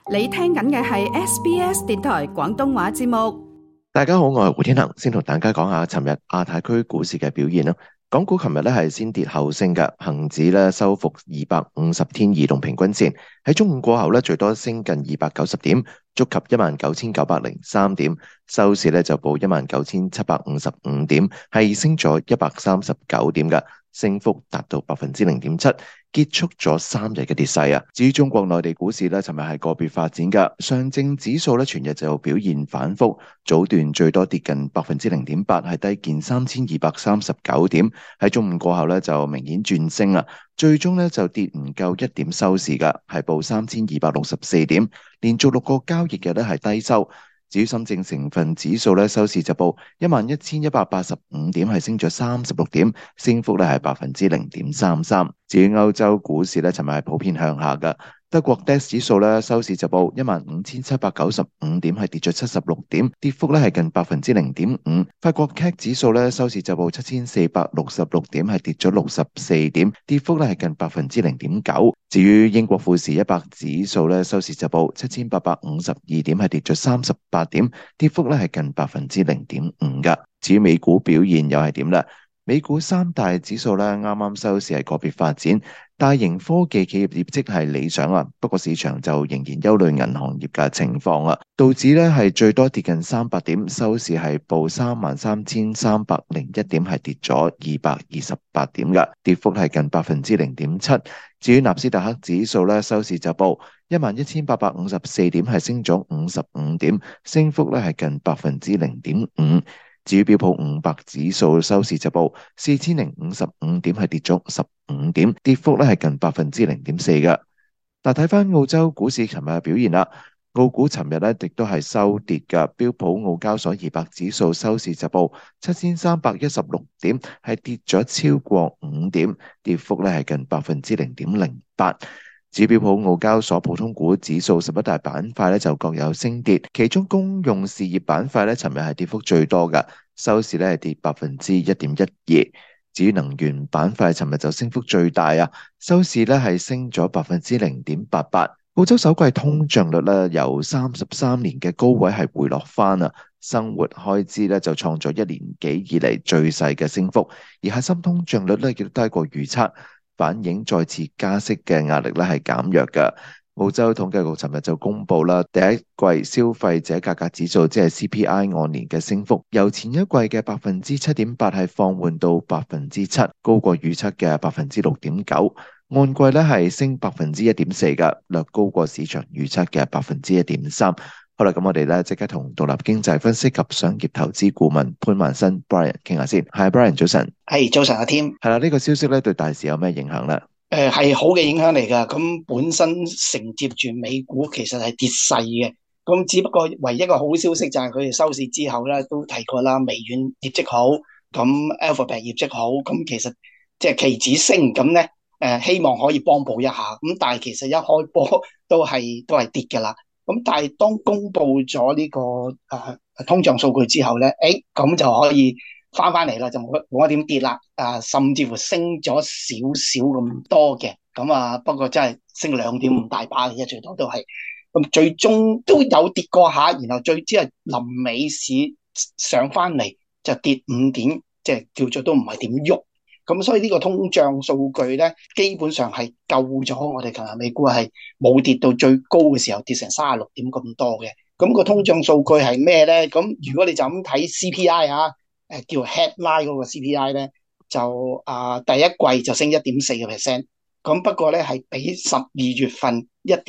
你聽緊嘅係 SBS 電台廣東話節目。 大家好，我係胡天恒，先同大家講下尋日亞太區股市嘅表現啦。港股尋日咧係先跌後升嘅，恒指咧收復250天移動平均線，喺中午過後咧最多升近290點，觸及19,903點，收市咧就報19,755點，係升咗139點嘅，升幅達到0.7%，結束咗3日嘅跌勢啊。至於中國內地股市咧，尋日係個別發展嘅，上證指數咧全日就表現反覆，早段最多跌近0.8%，係低見3239點。喺中午過後咧就明顯轉升啦，最終咧就跌唔夠1點收市㗎，係報3264點，連續6個交易日咧係低收。至於深證成分指數咧收市就報11,185點，係升咗36點，升幅咧係0.33%。至於歐洲股市咧，尋日係普遍向下㗎。德國 DAX 指數咧收市就報15,795點，係跌咗76點，跌幅咧係近0.5%。法國 CAC 指數咧收市就報7,466點，係跌咗64點，跌幅咧係近0.9%。至於英國富時100指數咧收市就報7,852點，係跌咗38點，跌幅咧係近0.5%㗎。至於美股表現又係點咧？美股三大指數咧啱啱收市係個別發展，大型科技企業業績係理想啊，不過市場就仍然憂慮銀行業嘅情況啊。道指咧係最多跌近300點，收市係報33,301點，係跌咗228點嘅，跌幅係近0.7%。至於納斯達克指數咧收市就報11,854點，係升咗55點，升幅咧係近0.5%。至於標普500指數收市就報4,055點，係跌咗15點，跌幅咧係近0.4%嘅。但睇翻澳洲股市尋日嘅表現啦，澳股尋日咧亦都係收跌嘅，標普澳交所200指數收市就報7,316點，係跌咗超過5點，跌幅咧係近0.08%。指標普澳交所普通股指數11大板塊咧就各有升跌，其中公用事業板塊咧尋日係跌幅最多嘅，收市咧係跌1.12%。至於能源板塊尋日就升幅最大啊，收市咧係升咗0.88%。澳洲首季通脹率咧由33年嘅高位係回落翻啊，生活開支咧就創咗1年幾以嚟最細嘅升幅，而核心通脹率咧亦都低過預測，反映再次加息嘅壓力咧係減弱嘅。澳洲統計局尋日就公布啦，第一季消費者價格指數即係 CPI 按年嘅升幅，由前一季嘅7.8%係放緩到7%，高過預測嘅6.9%。按季咧係升1.4%嘅，略高過市場預測嘅1.3%。好啦，咁我哋咧即刻同獨立經濟分析及商業投資顧問潘萬新 Brian 傾下先。係 Brian，早晨。 係早晨阿 Tim。 係啦，呢個消息咧對大市有咩影響咧？ 係好嘅影響嚟㗎。咁本身承接住美股其實係跌勢嘅，咁只不過唯一一個好消息就係佢哋收市之後咧都提過啦，微軟業績好，咁 Alphabet 業績好，咁其實即係期指升咁咧，希望可以幫補一下。咁但係其實一開波都係跌㗎啦。咁但係當公布咗呢個通脹數據之後咧，咁就可以翻嚟啦，就冇一點跌啦，甚至乎升咗少少咁多嘅，咁不過真係升2.5大把嘅啫，最多都係，咁最終都有跌過下，然後最之係臨尾市上翻嚟就跌5點，即係叫做都唔係點喐，咁所以呢個通脹數據咧，基本上係救咗我哋琴日美股係冇跌到最高嘅時候跌成36點咁多嘅，咁個通脹數據係咩咧？咁如果你就咁睇 CPI 叫 headline 嗰個 CPI 咧，就第一季就升1.4%，咁不過咧係比12月份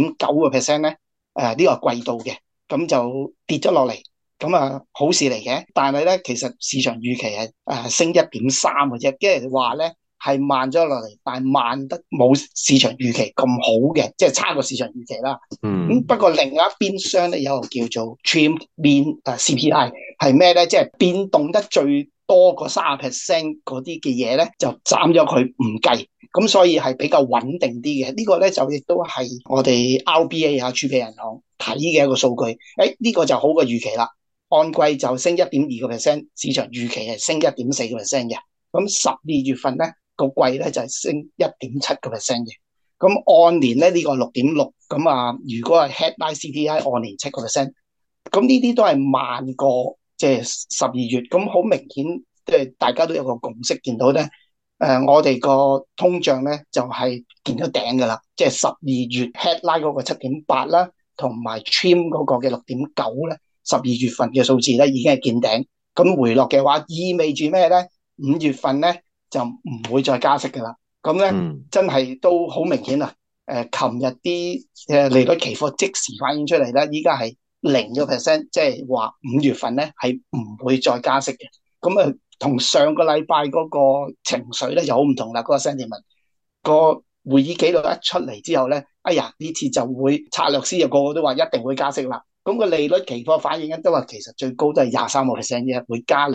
1.9%咧，呢個係季度嘅，咁就跌咗落嚟，咁好事嚟嘅。但係咧其實市場預期係升1.3嘅啫，即係話咧係慢咗落嚟，但係慢得冇市場預期咁好嘅，即係差過市場預期啦。咁不過另一邊廂咧有個叫做 trimmed mean CPI 係咩咧？即係變動得最多個30% 嗰啲嘅嘢咧，就斬咗佢唔計，咁所以係比較穩定啲嘅。呢個咧就亦都係我哋 RBA 儲備銀行睇嘅一個數據。呢個就好過預期啦，按季就升1.2%，市場預期係升1.4% 嘅。咁12月份咧個季咧就係升1.7% 嘅。 咁按年咧呢個6.6，咁啊如果係 headline CPI 按年7%，咁呢啲都係慢過即係12月，咁好明顯即係大家都有個共識見到咧。我哋個通脹咧就係見咗頂噶啦，即係12月 headline 嗰個7.8啦，同埋 trim 嗰個嘅6.9咧，12月份嘅數字咧已經係見頂。咁回落嘅話，意味住咩咧？5月份咧就唔會再加息噶啦。咁咧真係都好明顯啊！琴日啲利率期貨即時反映出嚟咧，依家係0%，即係話5月份咧係唔會再加息嘅。咁啊，同上個禮拜嗰個情緒咧就好唔同啦。嗰個 sentiment 個會議記錄一出嚟之後咧，哎呀呢次就會策略師又個個都話一定會加息啦。咁個利率期貨反映緊都話其實最高都係23%嘅，會加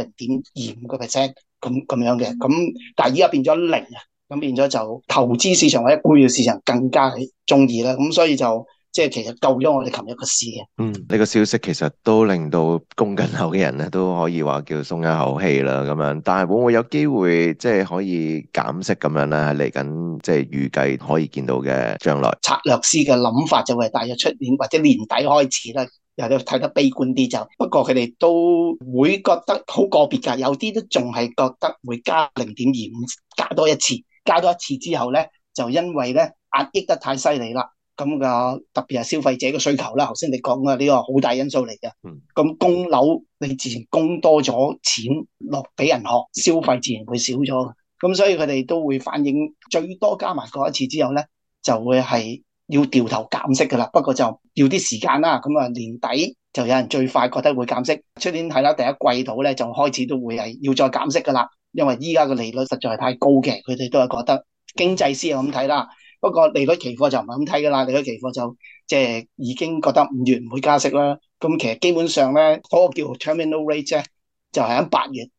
0.25%咁樣嘅。咁但係依家變咗0啊，咁變咗就投資市場或者股票市場更加係中意啦。咁所以就即係其實救咗我哋琴日個市嘅。 呢個消息其實都令到供緊樓嘅人咧都可以話叫鬆一口氣啦咁樣。但係會唔會有機會即係可以減息咁樣咧？嚟緊即係預計可以見到嘅將來， 策略師嘅諗法就係大約出年或者年底開始啦。又睇得悲觀啲就，不過佢哋都會覺得好個別㗎，有啲都仲係覺得會加0.25，加多一次，加多一次之後咧，就因為咧壓抑得太犀利啦，咁嘅特別係消費者嘅需求啦，頭先你講嘅呢個好大因素嚟嘅。咁供樓你自然供多咗錢落俾人學，消費自然會少咗，咁所以佢哋都會反映最多加埋嗰一次之後咧，就會係要掉頭減息噶啦，不過就要啲時間啦。咁啊年底就有人最快覺得會減息，出年係啦第一季度咧就開始都會係要再減息噶啦，因為依家嘅利率實在係太高嘅，佢哋都係覺得經濟師係咁睇啦。不過利率期貨就唔係咁睇噶啦，利率期貨就即係已經覺得5月唔會加息啦。咁其實基本上咧嗰個叫 terminal rate 咧就係喺8月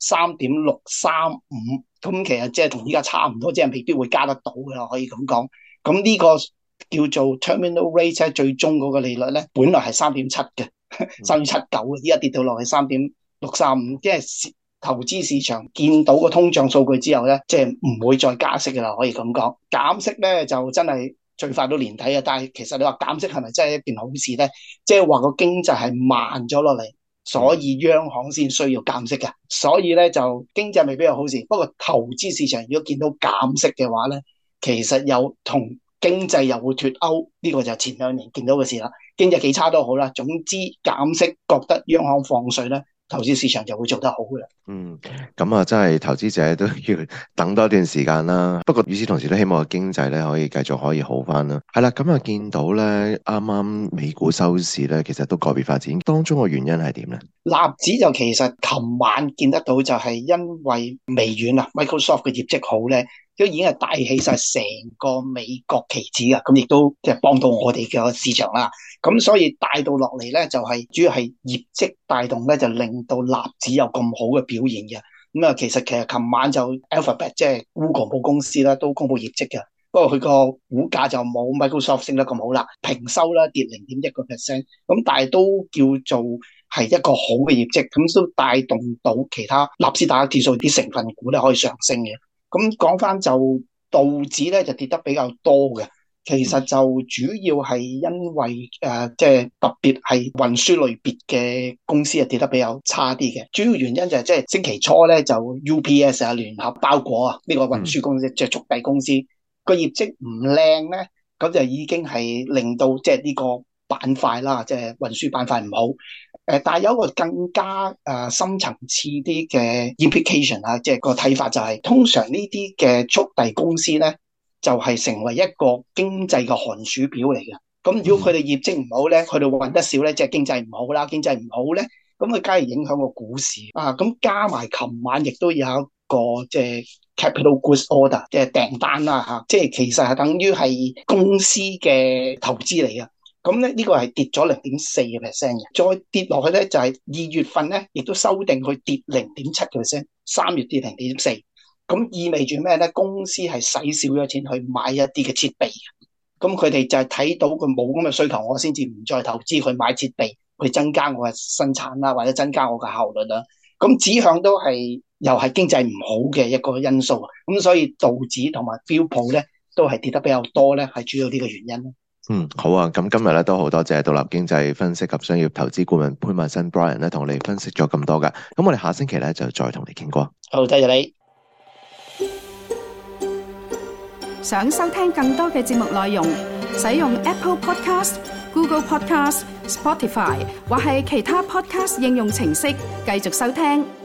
3.635，咁其實即係同依家差唔多，即係未必會加得到嘅，可以咁講。咁呢個叫做 terminal rate 最終嗰個利率咧，本來係3.7嘅，3.79嘅，依家跌到落去3.635，即係投資市場見到個通脹數據之後咧，即係唔會再加息嘅啦，可以咁講。減息咧就真係最快到年底嘅，但係其實你話減息係咪真係一件好事咧？即係話個經濟係慢咗落嚟，所以央行先需要減息嘅。所以咧就經濟未必有好事，不過投資市場如果見到減息嘅話咧，其實又同經濟又會脫鈎，呢個就前2年見到嘅事啦。經濟幾差都好啦，總之減息覺得央行放水咧，投資市場就會做得好嘅啦。 咁啊，真係投資者都要等多一段時間啦。不過與此同時都希望經濟咧可以繼續可以好翻啦。係啦，咁啊見到咧啱啱美股收市咧，其實都個別發展，當中嘅原因係點咧？ 納指就其實琴晚見得到，就係因為微軟啊 Microsoft 嘅業績好咧，都已經係帶起晒成個美國期指啊，咁亦都即係幫到我哋嘅市場啦。咁所以帶到落嚟咧，就係主要係業績帶動咧，就令到納指有咁好嘅表現嘅。咁啊，其實琴晚就 Alphabet 即係 Google 母公司啦，都公布業績嘅。不過佢個股價就冇 Microsoft 升得咁好啦，平收啦，跌0.1%。咁但係都叫做係一個好嘅業績，咁都帶動到其他納斯達克指數啲成分股咧可以上升嘅。咁講翻就道指咧就跌得比較多嘅。其實就主要係因為即係特別係運輸類別嘅公司啊跌得比較差啲嘅。主要原因就係即係星期初咧就 UPS 啊聯合包裹啊呢個運輸公司即係速遞公司個業績唔靚咧，咁就已經係令到即係呢個板塊啦，即係運輸板塊唔好。但係有一個更加深層次啲嘅 implication 啊，即係個睇法就係通常呢啲嘅速遞公司咧，就係成為一個經濟嘅寒暑表嚟嘅。咁如果佢哋業績唔好咧，佢哋運得少咧，即係經濟唔好啦。經濟唔好咧，咁佢梗係影響個股市啊。咁加埋琴晚亦都有一個即係 capital goods order，即係訂單啦嚇，即係其實係等於係公司嘅投資嚟嘅。咁咧呢個係跌咗0.4%嘅，再跌落去咧就係2月份咧，亦都修訂去跌0.7%， 3月跌0.4%。咁意味住咩咧？公司係使少咗錢去買一啲嘅設備，咁佢哋就係睇到佢冇咁嘅需求，我先至唔再投資去買設備，去增加我嘅生產啦，或者增加我嘅效率啦。咁指向都係又係經濟唔好嘅一個因素，咁所以道指同埋標普咧都係跌得比較多咧，係主要呢個原因咯。 好啊，咁今日咧都好多謝獨立經濟分析及商業投資顧問潘萬新 Brian 咧，同我哋分析咗咁多噶。咁我哋下星期咧就再同你傾過。 好，多謝你。 想收聽更多嘅節目內容，使用 Apple Podcast、Google Podcast、Spotify 或係其他 Podcast 應用程式繼續收聽。